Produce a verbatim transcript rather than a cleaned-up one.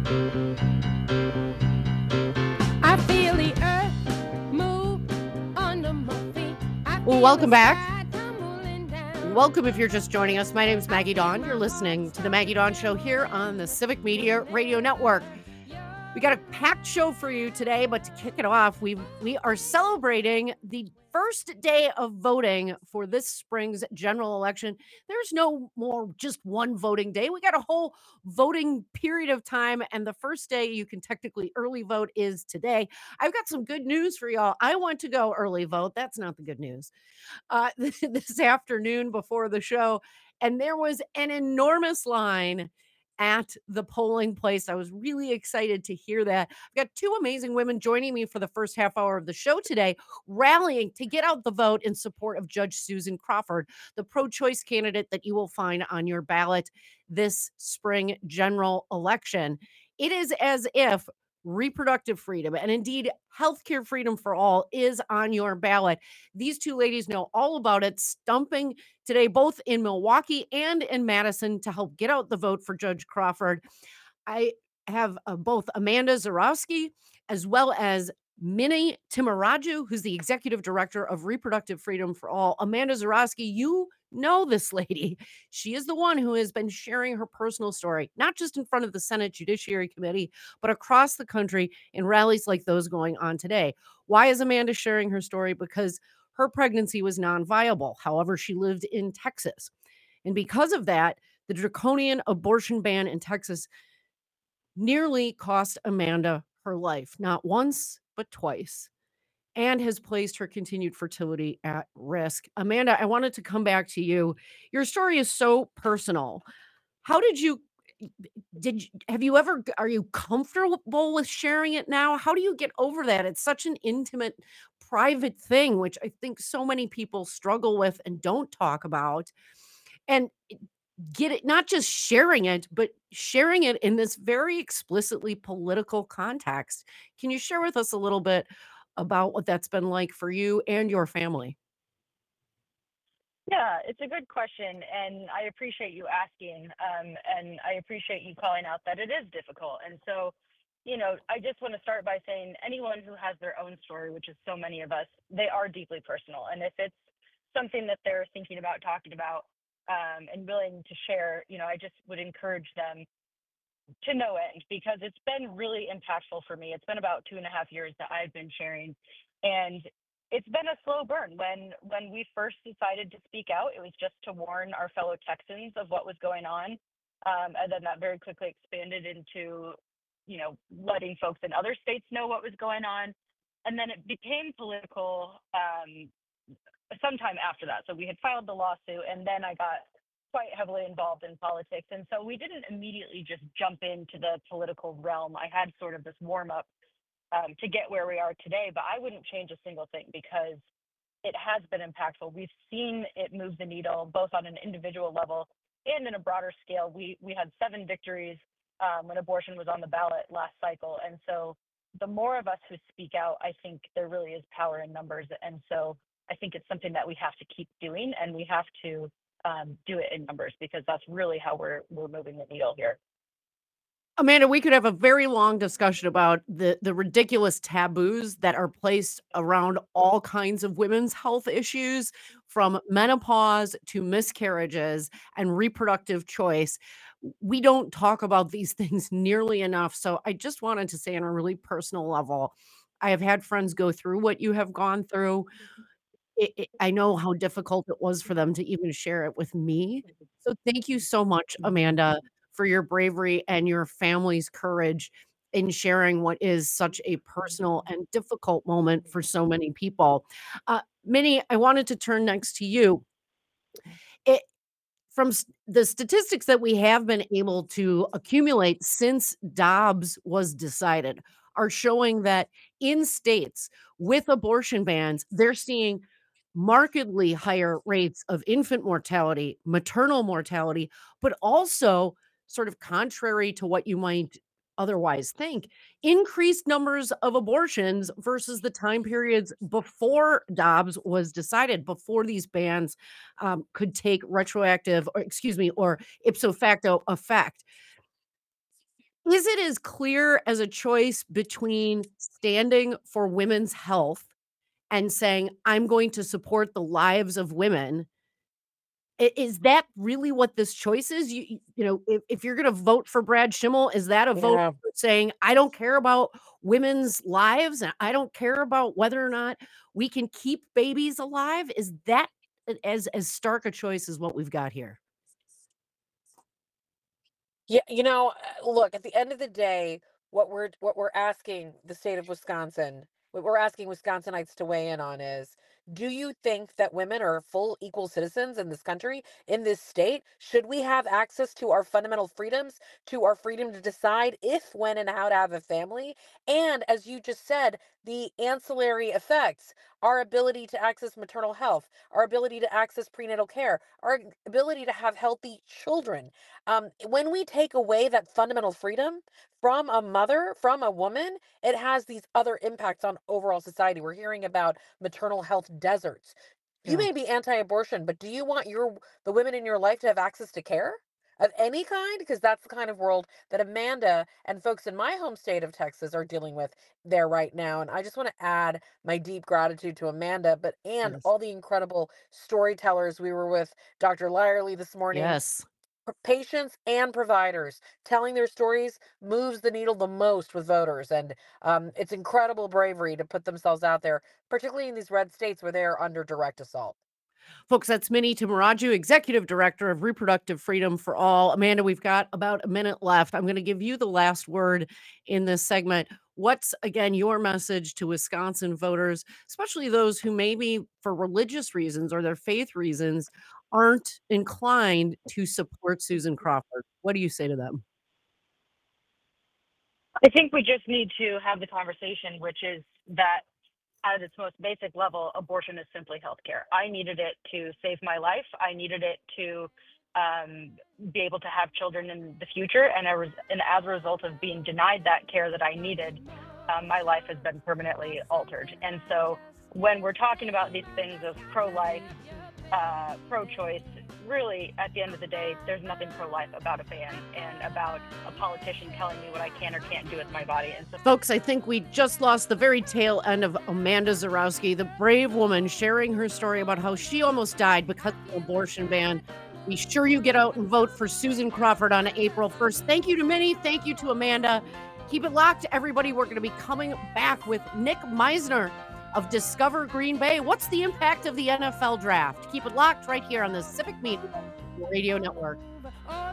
I feel the earth move under my feet. I Well, feel the welcome back. sky tumbling down. Welcome if you're just joining us. My name is Maggie Dawn. You're listening to the Maggie Dawn Show here on the Civic Media Radio Network. We got a packed show for you today, but to kick it off, we we are celebrating the first day of voting for this spring's general election. There's no more just one voting day. We got a whole voting period of time, and the first day you can technically early vote is today. I've got some good news for y'all. I want to go early vote. That's not the good news. Uh, this afternoon before the show, and there was an enormous line at the polling place. I was really excited to hear that. I've got two amazing women joining me for the first half hour of the show today, rallying to get out the vote in support of Judge Susan Crawford, the pro choice candidate that you will find on your ballot this spring general election. It is as if reproductive freedom and indeed healthcare freedom for all is on your ballot. These two ladies know all about it, stumping today, both in Milwaukee and in Madison, to help get out the vote for Judge Crawford. I have uh, both Amanda Zarowski as well as Minnie Timaraju, who's the executive director of Reproductive Freedom for All. Amanda Zarowski, you know this lady. She is the one who has been sharing her personal story, not just in front of the Senate Judiciary Committee, but across the country in rallies like those going on today. Why is Amanda sharing her story? Because her pregnancy was non viable. However, she lived in Texas. And because of that, the draconian abortion ban in Texas nearly cost Amanda her life, not once, but twice, and has placed her continued fertility at risk. Amanda, I wanted to come back to you. Your story is so personal. How did you did you, have you ever are you comfortable with sharing it now? How do you get over that? It's such an intimate, private thing, which I think so many people struggle with and don't talk about. And get it, not just sharing it, but sharing it in this very explicitly political context. Can you share with us a little bit about what that's been like for you and your family? Yeah, it's a good question, and I appreciate you asking, um, and I appreciate you calling out that it is difficult. And so, you know, I just want to start by saying anyone who has their own story, which is so many of us, they are deeply personal. And if it's something that they're thinking about talking about um, and willing to share, you know, I just would encourage them to no end because it's been really impactful for me. It's been about two and a half years that I've been sharing, and it's been a slow burn. When when we first decided to speak out, it was just to warn our fellow Texans of what was going on, um, and then that very quickly expanded into, you know, letting folks in other states know what was going on, and then it became political um, sometime after that. So we had filed the lawsuit, and then I got quite heavily involved in politics. And so we didn't immediately just jump into the political realm. I had sort of this warm up um, to get where we are today, but I wouldn't change a single thing because it has been impactful. We've seen it move the needle both on an individual level and in a broader scale. We we had seven victories um, when abortion was on the ballot last cycle, and so the more of us who speak out, I think there really is power in numbers. And so I think it's something that we have to keep doing, and we have to um, do it in numbers because that's really how we're we're moving the needle here. Amanda, we could have a very long discussion about the the ridiculous taboos that are placed around all kinds of women's health issues, from menopause to miscarriages and reproductive choice. We don't talk about these things nearly enough. So I just wanted to say on a really personal level, I have had friends go through what you have gone through. It it I know how difficult it was for them to even share it with me. So thank you so much, Amanda, for your bravery and your family's courage in sharing what is such a personal and difficult moment for so many people. Uh, Minnie, I wanted to turn next to you. It from s the statistics that we have been able to accumulate since Dobbs was decided are showing that in states with abortion bans, they're seeing markedly higher rates of infant mortality, maternal mortality, but also, sort of contrary to what you might otherwise think, increased numbers of abortions versus the time periods before Dobbs was decided, before these bans um, could take retroactive, or excuse me, or ipso facto effect. Is it as clear as a choice between standing for women's health and saying, "I'm going to support the lives of women"? I is that really what this choice is? You you you know, if if you're gonna vote for Brad Schimmel, is that a vote Yeah. for saying, "I don't care about women's lives, and I don't care about whether or not we can keep babies alive"? Is that a as as stark a choice as what we've got here? Yeah, you know, uh, look, at the end of the day, what we're what we're asking the state of Wisconsin, what we're asking Wisconsinites to weigh in on is, do you think that women are full equal citizens in this country, in this state? Should we have access to our fundamental freedoms, to our freedom to decide if, when, and how to have a family? And as you just said, the ancillary effects, our ability to access maternal health, our ability to access prenatal care, our ability to have healthy children. Um, when we take away that fundamental freedom from a mother, from a woman, it has these other impacts on overall society. We're hearing about maternal health deserts. You Yeah. may be anti-abortion, but do you want your the women in your life to have access to care of any kind? Because that's the kind of world that Amanda and folks in my home state of Texas are dealing with there right now. And I just want to add my deep gratitude to Amanda, but and Yes. all the incredible storytellers. We were with Doctor Lyerly this morning. Yes. P- patients and providers telling their stories moves the needle the most with voters, and um, it's incredible bravery to put themselves out there, particularly in these red states where they are under direct assault. Folks, that's Minnie Tamaraju, Executive Director of Reproductive Freedom for All. Amanda, we've got about a minute left. I'm gonna give you the last word in this segment. What's, again, your message to Wisconsin voters, especially those who maybe for religious reasons or their faith reasons aren't inclined to support Susan Crawford? What do you say to them? I think we just need to have the conversation, which is that at its most basic level, abortion is simply healthcare. I needed it to save my life. I needed it to um, be able to have children in the future. And, I was, and as a result of being denied that care that I needed, um, my life has been permanently altered. And so when we're talking about these things of pro life, uh, pro choice, really, at the end of the day, there's nothing pro life about a ban and about a politician telling me what I can or can't do with my body. And so Folks, I think we just lost the very tail end of Amanda Zarowski, the brave woman sharing her story about how she almost died because of the abortion ban. Be sure you get out and vote for Susan Crawford on April first. Thank you to Minnie. Thank you to Amanda. Keep it locked, everybody. We're going to be coming back with Nick Meisner of Discover Green Bay. What's the impact of the N F L draft? Keep it locked right here on the Civic Media Radio Network.